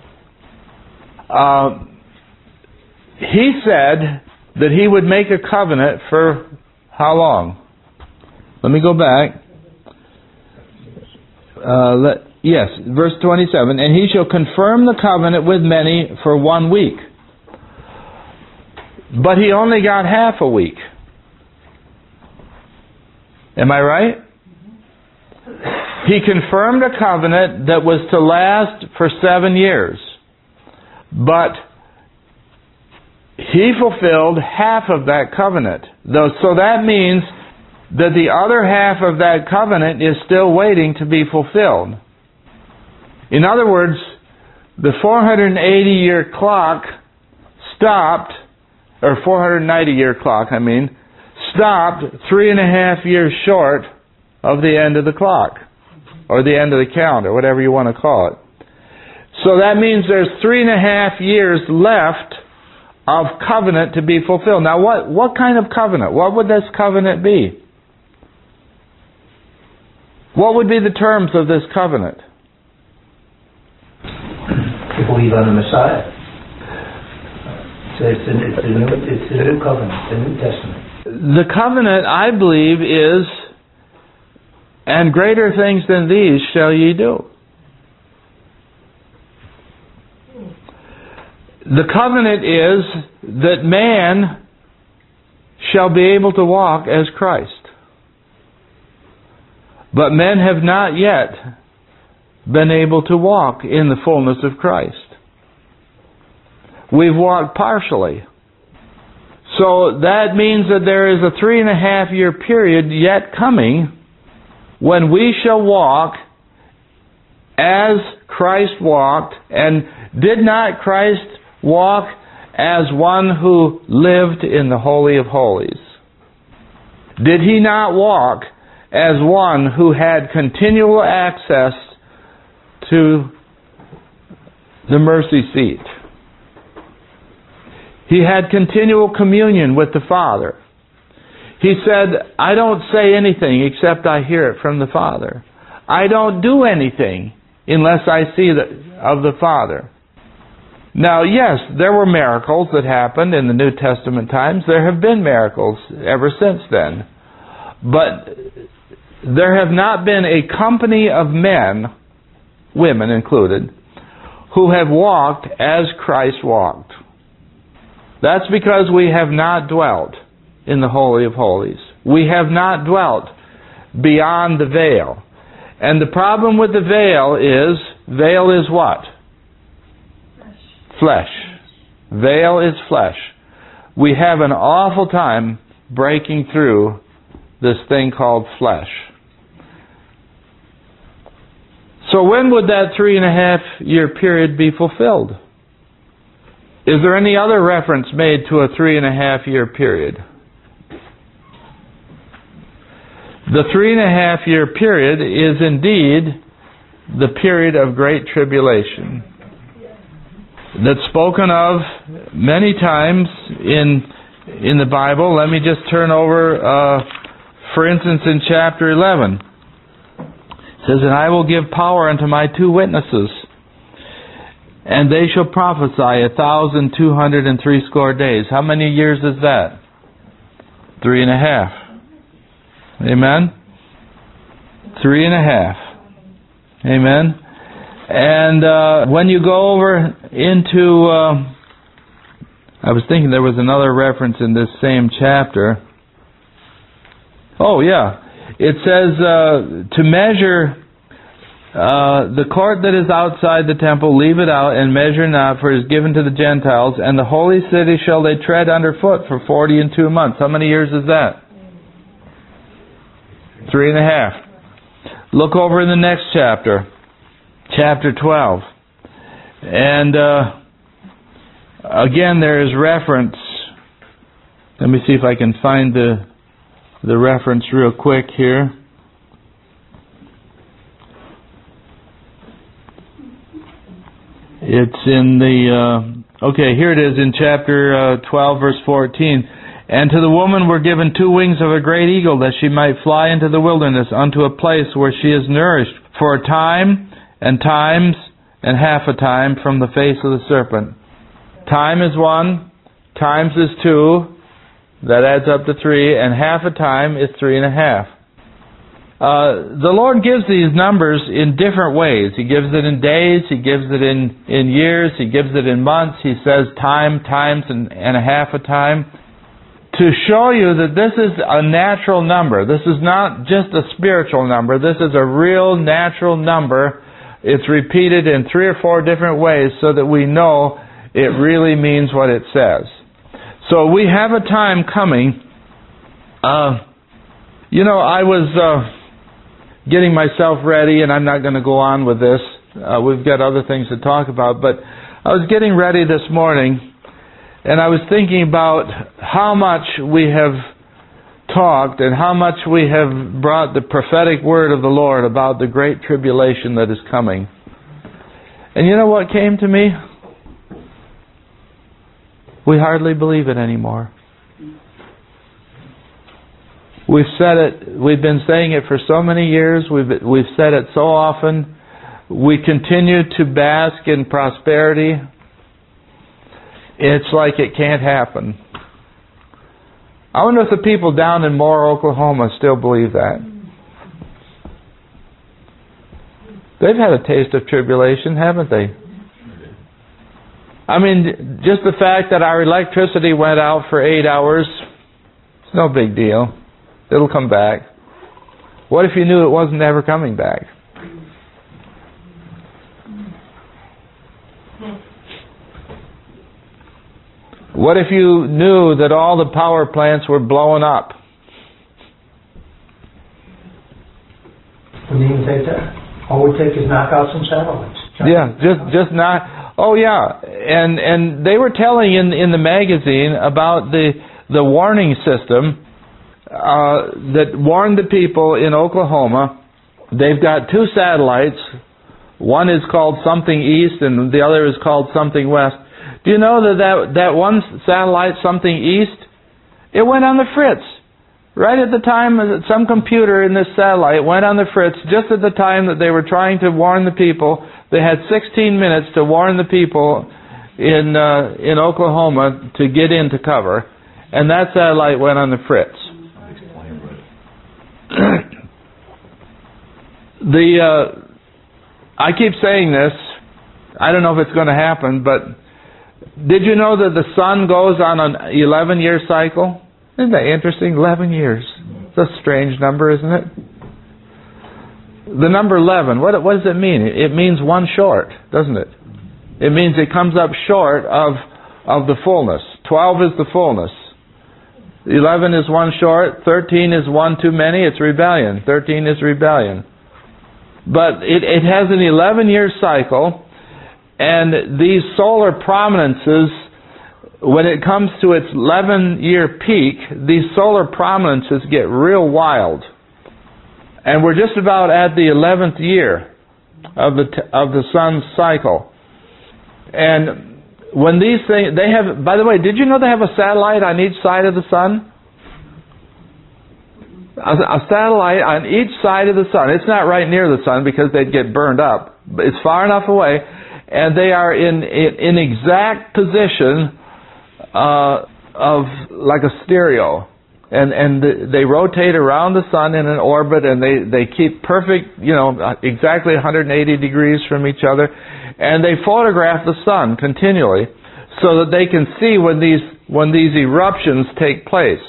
S1: Uh, he said that He would make a covenant for how long? Let me go back. Uh, let, yes, verse twenty-seven. And He shall confirm the covenant with many for one week. But He only got half a week. Am I right? He confirmed a covenant that was to last for seven years. But He fulfilled half of that covenant. So that means that the other half of that covenant is still waiting to be fulfilled. In other words, the four hundred eighty year clock stopped, or four hundred ninety year clock, I mean, stopped three and a half years short of the end of the clock, or the end of the calendar, whatever you want to call it. So that means there's three and a half years left of covenant to be fulfilled. Now what, what kind of covenant? What would this covenant be? What would be the terms of this covenant?
S3: To believe on the Messiah. So it's a, it's a, new, it's a new covenant, the New Testament.
S1: The covenant, I believe, is, and greater things than these shall ye do. The covenant is that man shall be able to walk as Christ. But men have not yet been able to walk in the fullness of Christ. We've walked partially. So that means that there is a three and a half year period yet coming when we shall walk as Christ walked. And did not Christ walk as one who lived in the Holy of Holies? Did He not walk as one who had continual access to the mercy seat? He had continual communion with the Father. He said, I don't say anything except I hear it from the Father. I don't do anything unless I see the, of the Father. Now, yes, there were miracles that happened in the New Testament times. There have been miracles ever since then. But there have not been a company of men, women included, who have walked as Christ walked. That's because we have not dwelt in the Holy of Holies. We have not dwelt beyond the veil. And the problem with the veil is, veil is what? Flesh. Veil is flesh. We have an awful time breaking through this thing called flesh. So when would that three and a half year period be fulfilled? Is there any other reference made to a three and a half year period? The three and a half year period is indeed the period of great tribulation that's spoken of many times in in the Bible. Let me just turn over, uh, for instance, in chapter eleven. It says, "And I will give power unto my two witnesses, and they shall prophesy a thousand two hundred and threescore days." How many years is that? Three and a half. Amen? Three and a half. Amen? And uh, when you go over into... Uh, I was thinking there was another reference in this same chapter. Oh, yeah. It says, uh, to measure uh, the court that is outside the temple, leave it out, and measure not, for it is given to the Gentiles, and the holy city shall they tread underfoot for forty and two months. How many years is that? Three and a half. Look over in the next chapter, chapter twelve. And uh, again, there is reference. Let me see if I can find the the reference real quick here. It's in the, uh, okay, here it is in chapter uh, twelve, verse fourteen. "And to the woman were given two wings of a great eagle, that she might fly into the wilderness, unto a place where she is nourished for a time, and times, and half a time from the face of the serpent." Time is one, times is two, that adds up to three, and half a time is three and a half. Uh, the Lord gives these numbers in different ways. He gives it in days, He gives it in, in years, He gives it in months. He says time, times, and, and a half a time, to show you that this is a natural number. This is not just a spiritual number. This is a real natural number. It's repeated in three or four different ways so that we know it really means what it says. So we have a time coming. Uh, you know, I was uh, getting myself ready, and I'm not going to go on with this. Uh, we've got other things to talk about. But I was getting ready this morning, and I was thinking about how much we have talked and how much we have brought the prophetic word of the Lord about the great tribulation that is coming. And you know what came to me? We hardly believe it anymore. We've said it, we've been saying it for so many years, we've, we've said it so often. We continue to bask in prosperity. It's like it can't happen. I wonder if the people down in Moore, Oklahoma still believe that. They've had a taste of tribulation, haven't they? I mean, just the fact that our electricity went out for eight hours, it's no big deal. It'll come back. What if you knew it wasn't ever coming back? What if you knew that all the power plants were blowing up?
S3: We need to take that. All we take is knock out some satellites.
S1: Yeah, just just not. Oh yeah, and and they were telling in in the magazine about the the warning system uh, that warned the people in Oklahoma. They've got two satellites. One is called something east, and the other is called something west. Do you know that, that that one satellite, something east, it went on the fritz. Right at the time that some computer in this satellite went on the fritz, just at the time that they were trying to warn the people. They had sixteen minutes to warn the people in uh, in Oklahoma to get into cover, and that satellite went on the Fritz. the uh, I keep saying this. I don't know if it's going to happen, but did you know that the sun goes on an eleven-year cycle? Isn't that interesting? eleven years. It's a strange number, isn't it? The number eleven, what, what does it mean? It means one short, doesn't it? It means it comes up short of of the fullness. twelve is the fullness. eleven is one short. thirteen is one too many. It's rebellion. thirteen is rebellion. But it, it has an eleven-year cycle, and these solar prominences, when it comes to its eleven-year peak, these solar prominences get real wild. And we're just about at the eleventh year of the t- of the sun's cycle. And when these things, they have, by the way, did you know they have a satellite on each side of the sun? A, a satellite on each side of the sun. It's not right near the sun because they'd get burned up. But it's far enough away, and they are in in, in exact position uh, of like a stereo. And and they rotate around the sun in an orbit, and they, they keep perfect, you know, exactly one hundred eighty degrees from each other, and they photograph the sun continually, so that they can see when these when these eruptions take place.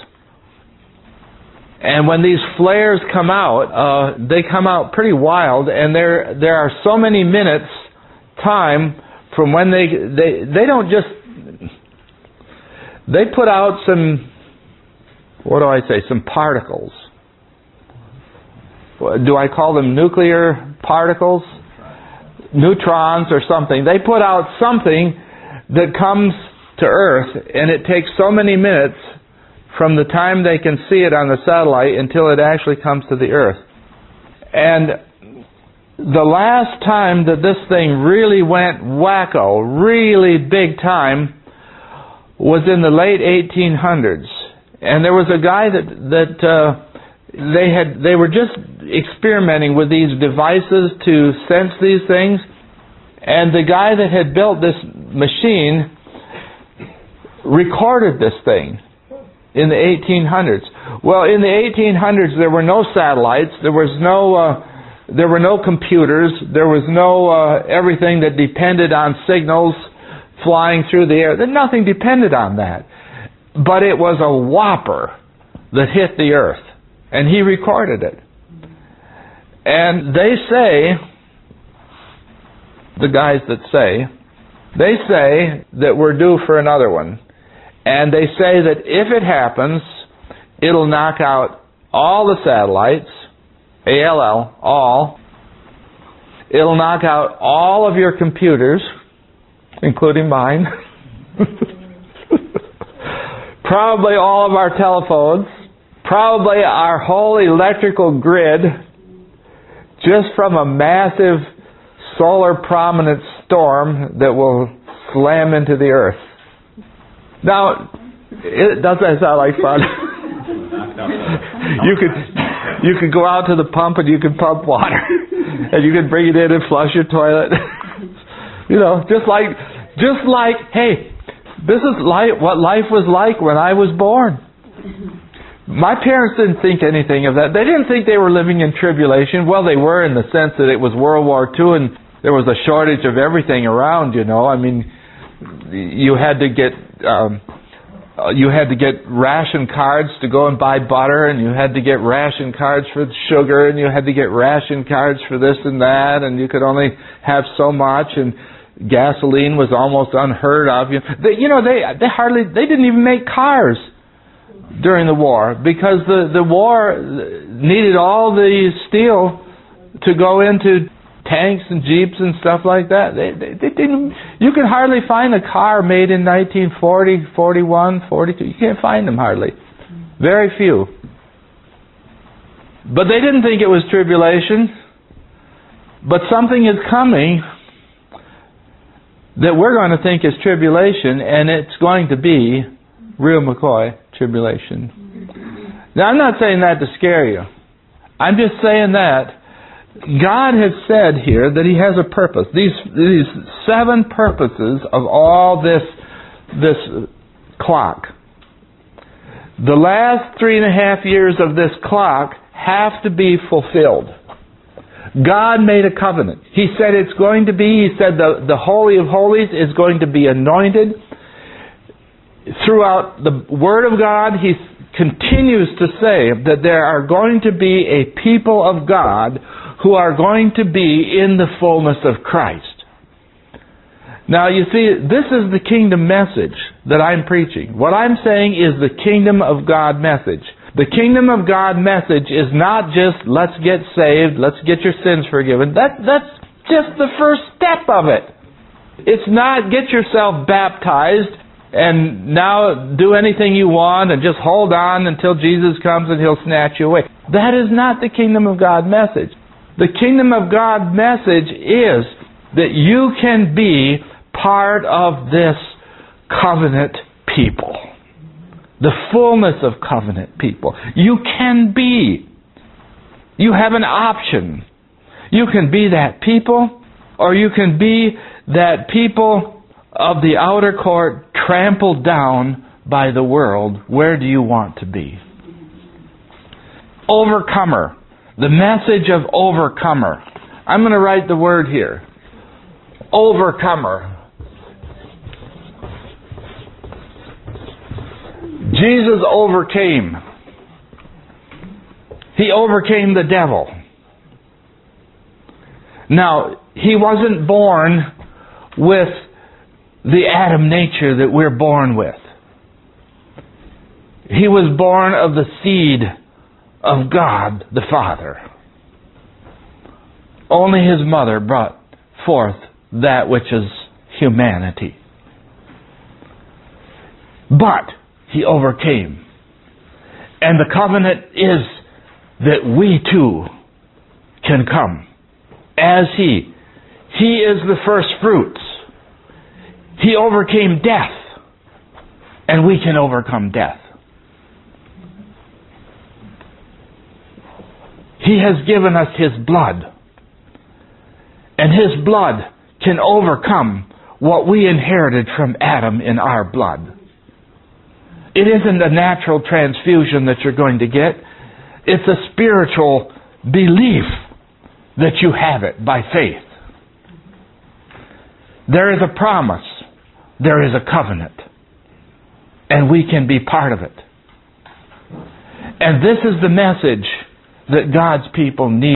S1: And when these flares come out, uh, they come out pretty wild, and there there are so many minutes time from when they they they don't just they put out some. What do I say? Some particles. Do I call them nuclear particles? Neutrons or something. They put out something that comes to Earth, and it takes so many minutes from the time they can see it on the satellite until it actually comes to the Earth. And the last time that this thing really went wacko, really big time, was in the late eighteen hundreds. And there was a guy that that uh, they had they were just experimenting with these devices to sense these things, and the guy that had built this machine recorded this thing in the eighteen hundreds. Well, in the eighteen hundreds there were no satellites, there was no uh, there were no computers, there was no uh, everything that depended on signals flying through the air. Nothing depended on that. But it was a whopper that hit the earth. And he recorded it. And they say, the guys that say, they say that we're due for another one. And they say that if it happens, it'll knock out all the satellites, A L L, all. It'll knock out all of your computers, including mine. Probably all of our telephones, probably our whole electrical grid, just from a massive solar prominence storm that will slam into the earth. Now, it doesn't sound like fun. you could you could go out to the pump and you could pump water, and you could bring it in and flush your toilet. you know, just like just like hey. This is life, what life was like when I was born. My parents didn't think anything of that. They didn't think they were living in tribulation. Well, they were in the sense that it was World War Two and there was a shortage of everything around, you know. I mean, you had to get um, you had to get ration cards to go and buy butter, and you had to get ration cards for sugar, and you had to get ration cards for this and that, and you could only have so much, and gasoline was almost unheard of. You know, they, you know, they they hardly they didn't even make cars during the war because the the war needed all the steel to go into tanks and jeeps and stuff like that. They, they, they didn't. You can hardly find a car made in nineteen forty, forty-one, forty-two. You can't find them hardly. Very few. But they didn't think it was tribulation. But something is coming that we're going to think is tribulation, and it's going to be real McCoy tribulation. Now, I'm not saying that to scare you. I'm just saying that God has said here that He has a purpose. These these seven purposes of all this this clock. The last three and a half years of this clock have to be fulfilled. God made a covenant. He said it's going to be, He said the, the Holy of Holies is going to be anointed. Throughout the Word of God, He continues to say that there are going to be a people of God who are going to be in the fullness of Christ. Now you see, this is the kingdom message that I'm preaching. What I'm saying is the kingdom of God message. The kingdom of God message is not just, let's get saved, let's get your sins forgiven. That, that's just the first step of it. It's not get yourself baptized and now do anything you want and just hold on until Jesus comes and He'll snatch you away. That is not the kingdom of God message. The kingdom of God message is that you can be part of this covenant people. The fullness of covenant people. You can be. You have an option. You can be that people, or you can be that people of the outer court trampled down by the world. Where do you want to be? Overcomer. The message of overcomer. I'm going to write the word here. Overcomer. Jesus overcame. He overcame the devil. Now, He wasn't born with the Adam nature that we're born with. He was born of the seed of God the Father. Only His mother brought forth that which is humanity. But He overcame. And the covenant is that we too can come as He. He is the first fruits. He overcame death. And we can overcome death. He has given us His blood. And His blood can overcome what we inherited from Adam in our blood. It isn't a natural transfusion that you're going to get. It's a spiritual belief that you have it by faith. There is a promise. There is a covenant. And we can be part of it. And this is the message that God's people need.